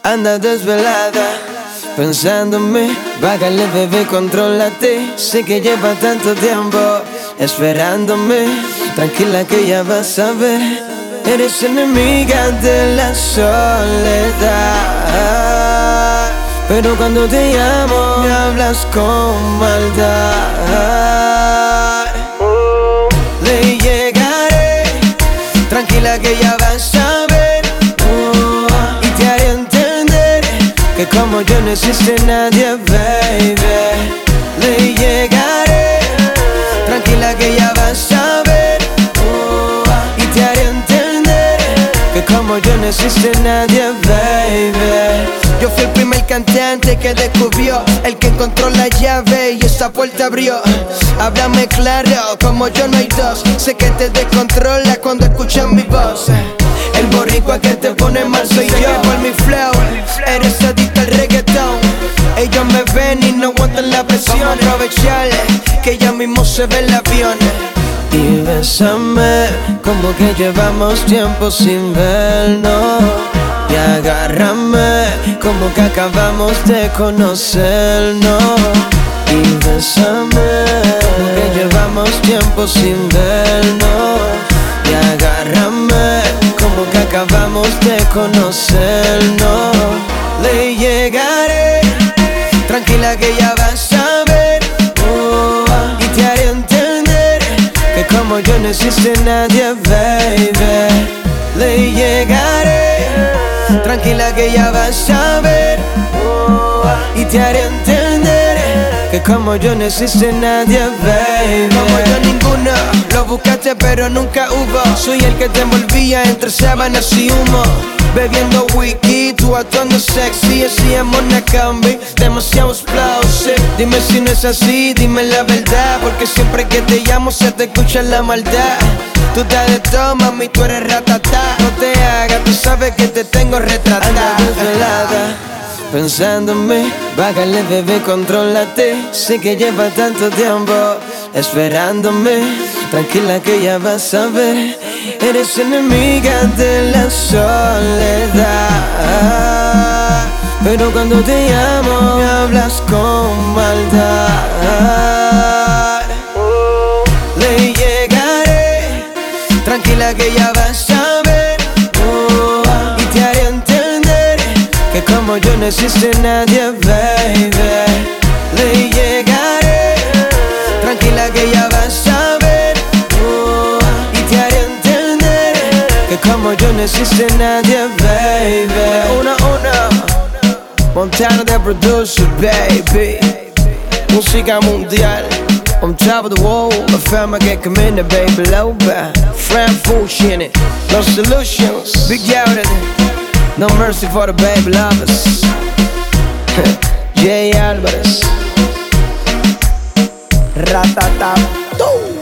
anda desvelada pensando en mí. Bájale, bebé, contrólate. Sé que lleva tanto tiempo esperándome. Tranquila que ya vas a ver. Eres enemiga de la soledad, pero cuando te llamo me hablas con maldad. Le llegaré, tranquila que ya vas a ver. Y te haré entender que como yo no existe nadie, baby. Le llegaré, tranquila que ya vas a ver. Y te haré entender que como yo no existe nadie, baby. Yo fui el primer cantante que descubrió, el que encontró la llave y esa puerta abrió. Háblame claro, como yo no hay dos. Sé que te descontrola cuando escuchas mi voz. El boricua que te pone mal soy yo. Por mi flow, eres adicto al reggaetón. Ellos me ven y no aguantan la presión. Vamos a aprovechar que ya mismo se ve el avión. Y bésame, como que llevamos tiempo sin vernos. Y agárrame, como que acabamos de conocernos. Y bésame, como que llevamos tiempo sin vernos. Y agárrame, como que acabamos de conocernos. Le llegaré, tranquila que ya vas a ver. Y te haré entender que como yo no existe nadie, baby. Le llegaré, tranquila que ya vas a ver. Y te haré entender que como yo no existe nadie, baby. Como yo ninguno, lo buscaste pero nunca hubo. Soy el que te envolvía entre sábanas y humo. Bebiendo whisky, tú actuando sexy. Así Mona Cambi, demasiado explosive. Dime si no es así, dime la verdad. Porque siempre que te llamo se te escucha la maldad. Tú estás de todo, mami, tú eres ratata. No te hagas, tú sabes que te tengo retratada. Anda desvelada, pensando en mí. Bájale, bebé, contrólate. Sé que lleva tanto tiempo esperándome. Tranquila que ya vas a ver. Eres enemiga de la soledad, pero cuando te llamo me hablas con maldad. Le llegaré, tranquila que ya vas a ver. Y te haré entender que como yo no existe nadie, baby. Le llegaré, tranquila que ya vas a ver. Y te haré entender que como yo no existe nadie, baby. Una, Montana the producer, baby. Música mundial, on top of the world. La fama que camina, baby, loba. Fran Fusion, no solutions. Big Yauden, no mercy for the baby lovers. Jay Alvarez, Ratatap.